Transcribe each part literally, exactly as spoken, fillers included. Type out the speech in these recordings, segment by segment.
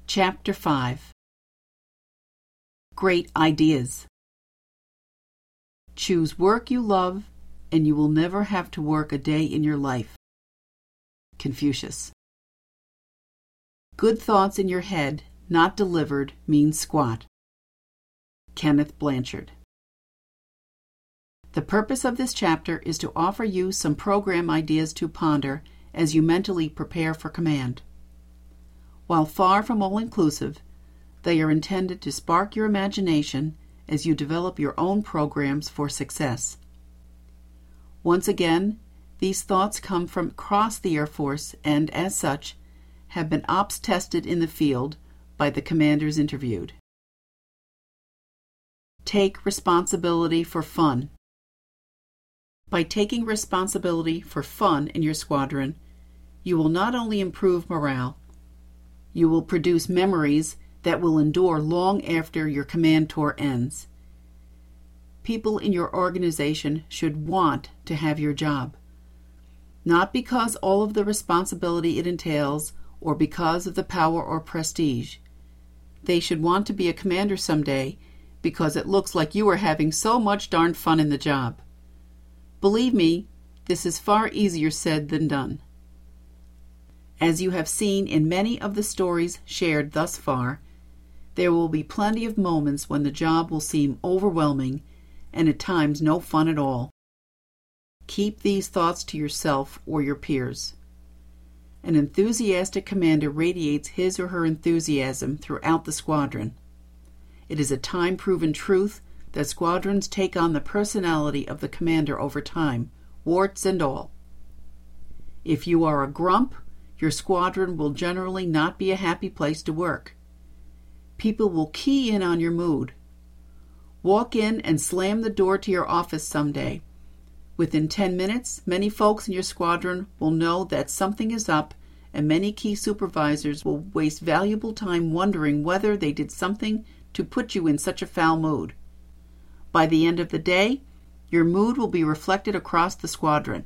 Chapter five. Great Ideas. Choose work you love, and you will never have to work a day in your life. Confucius. Good thoughts in your head, not delivered, mean squat. Kenneth Blanchard. The purpose of this chapter is to offer you some program ideas to ponder as you mentally prepare for command. While far from all-inclusive, they are intended to spark your imagination as you develop your own programs for success. Once again, these thoughts come from across the Air Force and, as such, have been ops tested in the field by the commanders interviewed. Take responsibility for fun. By taking responsibility for fun in your squadron, you will not only improve morale, you will produce memories that will endure long after your command tour ends. People in your organization should want to have your job, not because all of the responsibility it entails or because of the power or prestige. They should want to be a commander someday because it looks like you are having so much darn fun in the job. Believe me, this is far easier said than done. As you have seen in many of the stories shared thus far, there will be plenty of moments when the job will seem overwhelming and at times no fun at all. Keep these thoughts to yourself or your peers. An enthusiastic commander radiates his or her enthusiasm throughout the squadron. It is a time-proven truth that squadrons take on the personality of the commander over time, warts and all. If you are a grump, your squadron will generally not be a happy place to work. People will key in on your mood. Walk in and slam the door to your office someday. Within ten minutes, many folks in your squadron will know that something is up, and many key supervisors will waste valuable time wondering whether they did something to put you in such a foul mood. By the end of the day, your mood will be reflected across the squadron.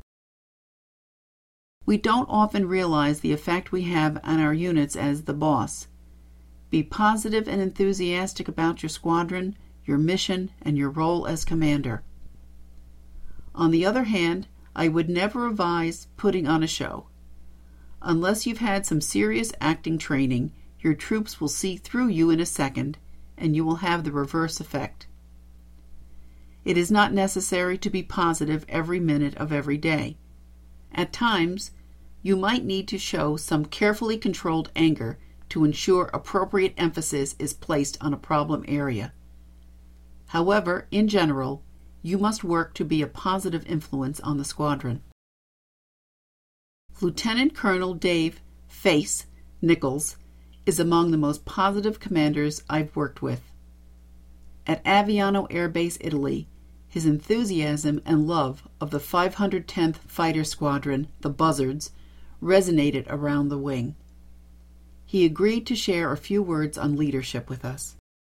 We don't often realize the effect we have on our units as the boss. Be positive and enthusiastic about your squadron, your mission, and your role as commander. On the other hand, I would never advise putting on a show. Unless you've had some serious acting training, your troops will see through you in a second, and you will have the reverse effect. It is not necessary to be positive every minute of every day. At times, you might need to show some carefully controlled anger to ensure appropriate emphasis is placed on a problem area. However, in general, you must work to be a positive influence on the squadron. Lieutenant Colonel Dave Face Nichols is among the most positive commanders I've worked with. At Aviano Air Base, Italy, his enthusiasm and love of the five hundred tenth Fighter Squadron, the Buzzards, resonated around the wing. He agreed to share a few words on leadership with us.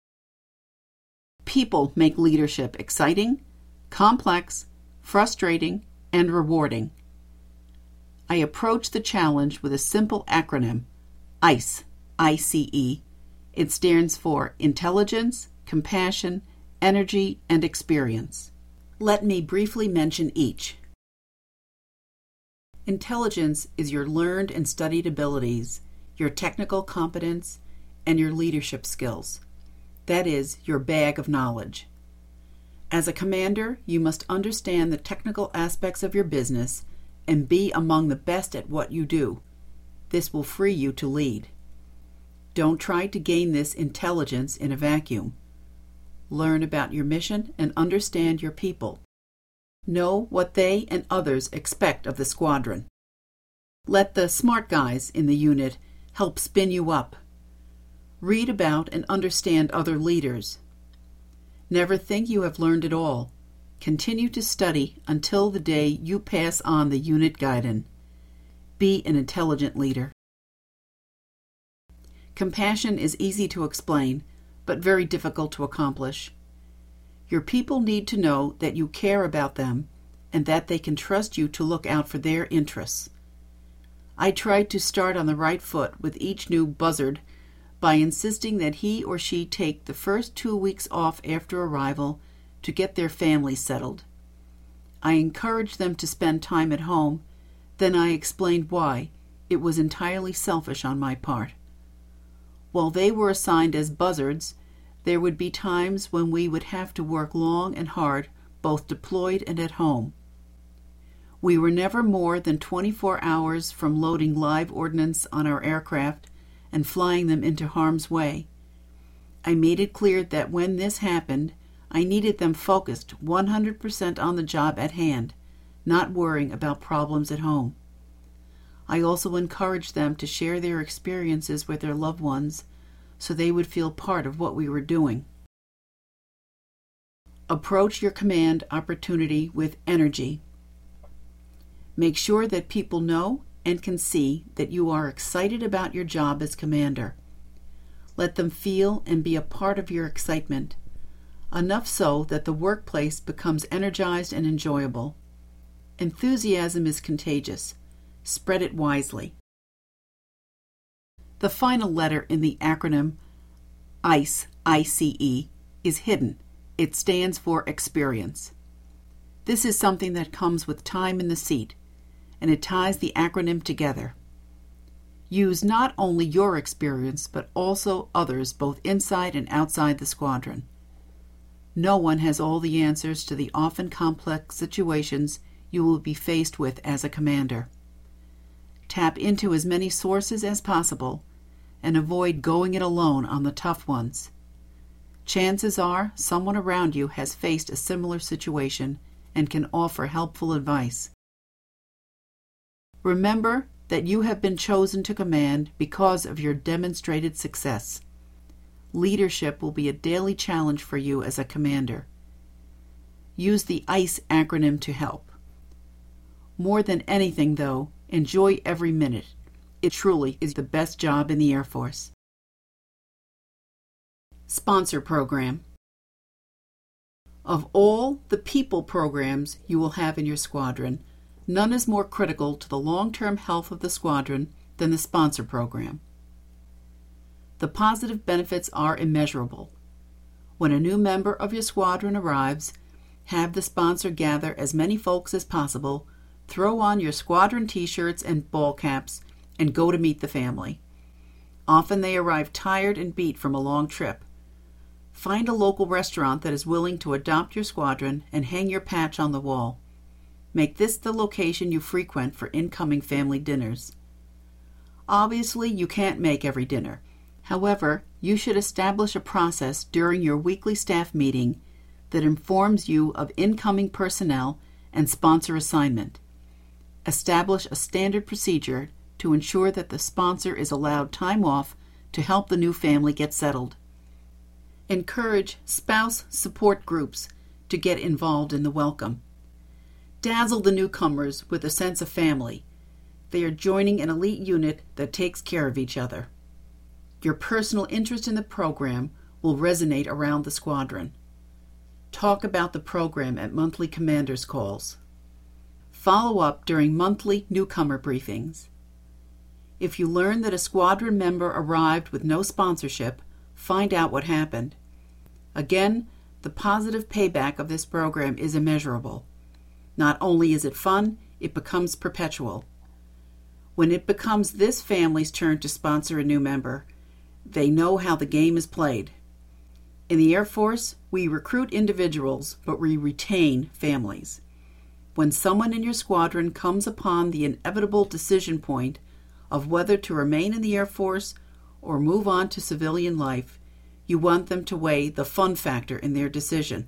People make leadership exciting, complex, frustrating, and rewarding. I approach the challenge with a simple acronym, ICE, I C E. It stands for Intelligence, Compassion, Energy, and Experience. Let me briefly mention each. Intelligence is your learned and studied abilities, your technical competence, and your leadership skills. That is, your bag of knowledge. As a commander, you must understand the technical aspects of your business and be among the best at what you do. This will free you to lead. Don't try to gain this intelligence in a vacuum. Learn about your mission and understand your people. Know what they and others expect of the squadron. Let the smart guys in the unit help spin you up. Read about and understand other leaders. Never think you have learned it all. Continue to study until the day you pass on the unit guidon. Be an intelligent leader. Compassion is easy to explain, but very difficult to accomplish. Your people need to know that you care about them and that they can trust you to look out for their interests. I tried to start on the right foot with each new buzzard by insisting that he or she take the first two weeks off after arrival to get their families settled. I encouraged them to spend time at home, then I explained why. It was entirely selfish on my part. While they were assigned as buzzards, there would be times when we would have to work long and hard, both deployed and at home. We were never more than twenty-four hours from loading live ordnance on our aircraft and flying them into harm's way. I made it clear that when this happened, I needed them focused one hundred percent on the job at hand, not worrying about problems at home. I also encouraged them to share their experiences with their loved ones so they would feel part of what we were doing. Approach your command opportunity with energy. Make sure that people know and can see that you are excited about your job as commander. Let them feel and be a part of your excitement, enough so that the workplace becomes energized and enjoyable. Enthusiasm is contagious. Spread it wisely. The final letter in the acronym ICE, I C E, is hidden. It stands for experience. This is something that comes with time in the seat, and it ties the acronym together. Use not only your experience, but also others both inside and outside the squadron. No one has all the answers to the often complex situations you will be faced with as a commander. Tap into as many sources as possible and avoid going it alone on the tough ones. Chances are someone around you has faced a similar situation and can offer helpful advice. Remember that you have been chosen to command because of your demonstrated success. Leadership will be a daily challenge for you as a commander. Use the ICE acronym to help. More than anything, though, enjoy every minute. It truly is the best job in the Air Force. Sponsor Program. Of all the people programs you will have in your squadron, none is more critical to the long-term health of the squadron than the sponsor program. The positive benefits are immeasurable. When a new member of your squadron arrives, have the sponsor gather as many folks as possible, throw on your squadron t-shirts and ball caps, and go to meet the family. Often they arrive tired and beat from a long trip. Find a local restaurant that is willing to adopt your squadron and hang your patch on the wall. Make this the location you frequent for incoming family dinners. Obviously, you can't make every dinner. However, you should establish a process during your weekly staff meeting that informs you of incoming personnel and sponsor assignment. Establish a standard procedure to ensure that the sponsor is allowed time off to help the new family get settled. Encourage spouse support groups to get involved in the welcome. Dazzle the newcomers with a sense of family. They are joining an elite unit that takes care of each other. Your personal interest in the program will resonate around the squadron. Talk about the program at monthly commanders' calls. Follow up during monthly newcomer briefings. If you learn that a squadron member arrived with no sponsorship, find out what happened. Again, the positive payback of this program is immeasurable. Not only is it fun, it becomes perpetual. When it becomes this family's turn to sponsor a new member, they know how the game is played. In the Air Force, we recruit individuals, but we retain families. When someone in your squadron comes upon the inevitable decision point of whether to remain in the Air Force or move on to civilian life, you want them to weigh the fun factor in their decision.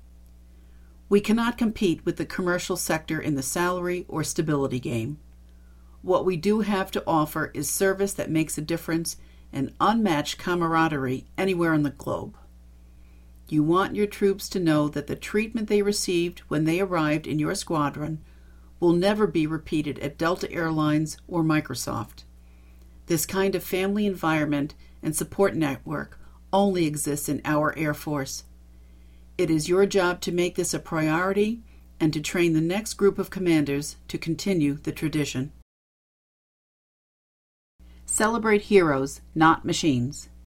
We cannot compete with the commercial sector in the salary or stability game. What we do have to offer is service that makes a difference and unmatched camaraderie anywhere on the globe. You want your troops to know that the treatment they received when they arrived in your squadron will never be repeated at Delta Airlines or Microsoft. This kind of family environment and support network only exists in our Air Force. It is your job to make this a priority and to train the next group of commanders to continue the tradition. Celebrate heroes, not machines.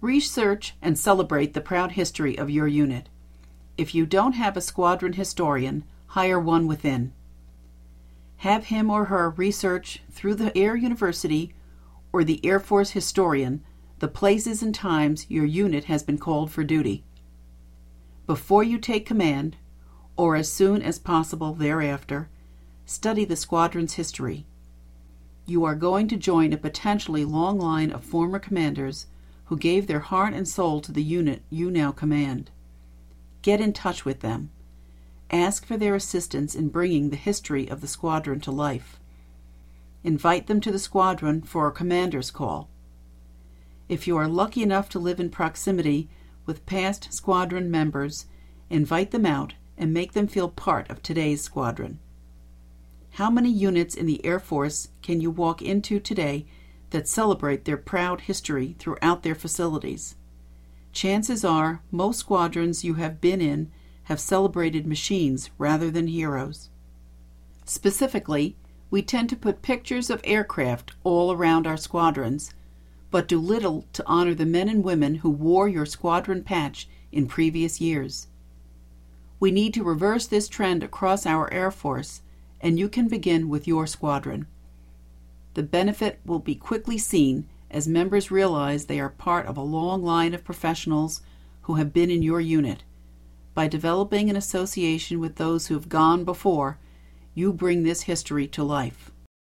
Research and celebrate the proud history of your unit. If you don't have a squadron historian, hire one within. Have him or her research through the Air University or the Air Force historian the places and times your unit has been called for duty. Before you take command, or as soon as possible thereafter, study the squadron's history. You are going to join a potentially long line of former commanders who gave their heart and soul to the unit you now command. Get in touch with them. Ask for their assistance in bringing the history of the squadron to life. Invite them to the squadron for a commander's call. If you are lucky enough to live in proximity with past squadron members, invite them out and make them feel part of today's squadron. How many units in the Air Force can you walk into today that celebrate their proud history throughout their facilities? Chances are most squadrons you have been in have celebrated machines rather than heroes. Specifically, we tend to put pictures of aircraft all around our squadrons, but do little to honor the men and women who wore your squadron patch in previous years. We need to reverse this trend across our Air Force, and you can begin with your squadron. The benefit will be quickly seen as members realize they are part of a long line of professionals who have been in your unit. By developing an association with those who have gone before, you bring this history to life.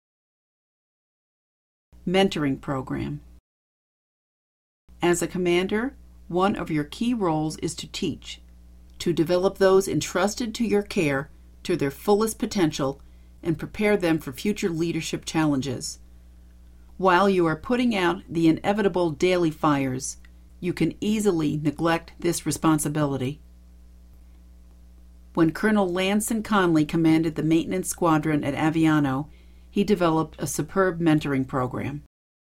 Mentoring Program. As a commander, one of your key roles is to teach, to develop those entrusted to your care to their fullest potential and prepare them for future leadership challenges. While you are putting out the inevitable daily fires, you can easily neglect this responsibility. When Colonel Lanson Conley commanded the maintenance squadron at Aviano, he developed a superb mentoring program.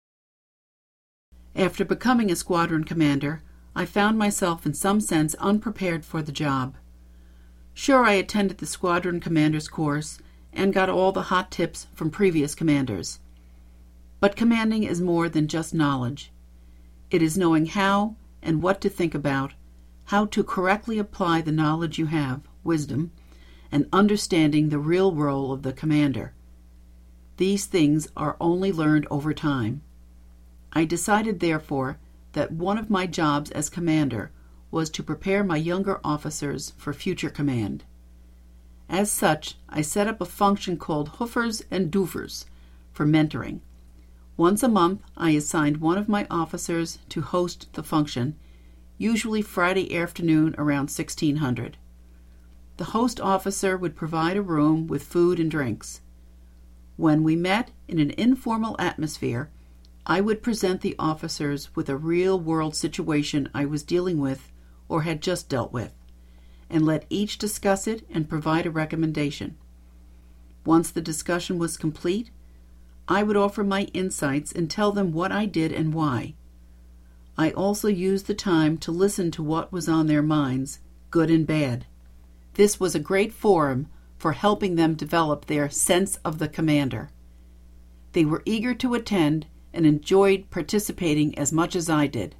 After becoming a squadron commander, I found myself in some sense unprepared for the job. Sure, I attended the squadron commander's course and got all the hot tips from previous commanders. But commanding is more than just knowledge. It is knowing how and what to think about, how to correctly apply the knowledge you have, wisdom, and understanding the real role of the commander. These things are only learned over time. I decided, therefore, that one of my jobs as commander was to prepare my younger officers for future command. As such, I set up a function called Hoofers and Doofers for mentoring. Once a month, I assigned one of my officers to host the function, usually Friday afternoon around sixteen hundred. The host officer would provide a room with food and drinks. When we met in an informal atmosphere, I would present the officers with a real-world situation I was dealing with or had just dealt with, and let each discuss it and provide a recommendation. Once the discussion was complete, I would offer my insights and tell them what I did and why. I also used the time to listen to what was on their minds, good and bad. This was a great forum for helping them develop their sense of the commander. They were eager to attend and enjoyed participating as much as I did.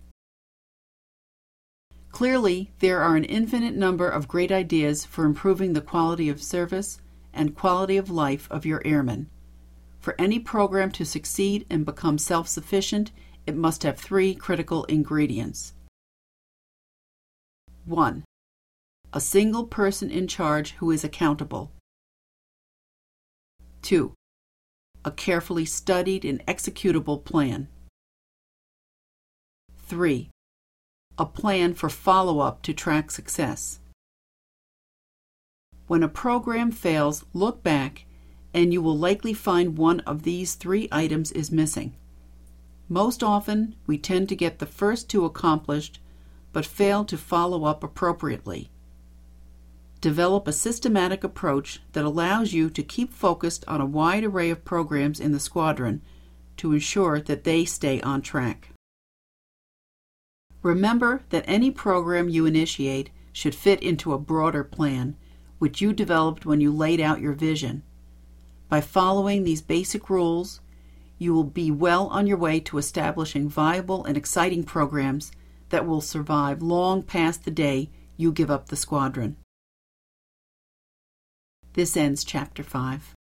Clearly, there are an infinite number of great ideas for improving the quality of service and quality of life of your airmen. For any program to succeed and become self-sufficient, it must have three critical ingredients. One, a single person in charge who is accountable. Two, a carefully studied and executable plan. Three, a plan for follow-up to track success. When a program fails, look back, and you will likely find one of these three items is missing. Most often, we tend to get the first two accomplished, but fail to follow up appropriately. Develop a systematic approach that allows you to keep focused on a wide array of programs in the squadron to ensure that they stay on track. Remember that any program you initiate should fit into a broader plan, which you developed when you laid out your vision. By following these basic rules, you will be well on your way to establishing viable and exciting programs that will survive long past the day you give up the squadron. This ends Chapter five.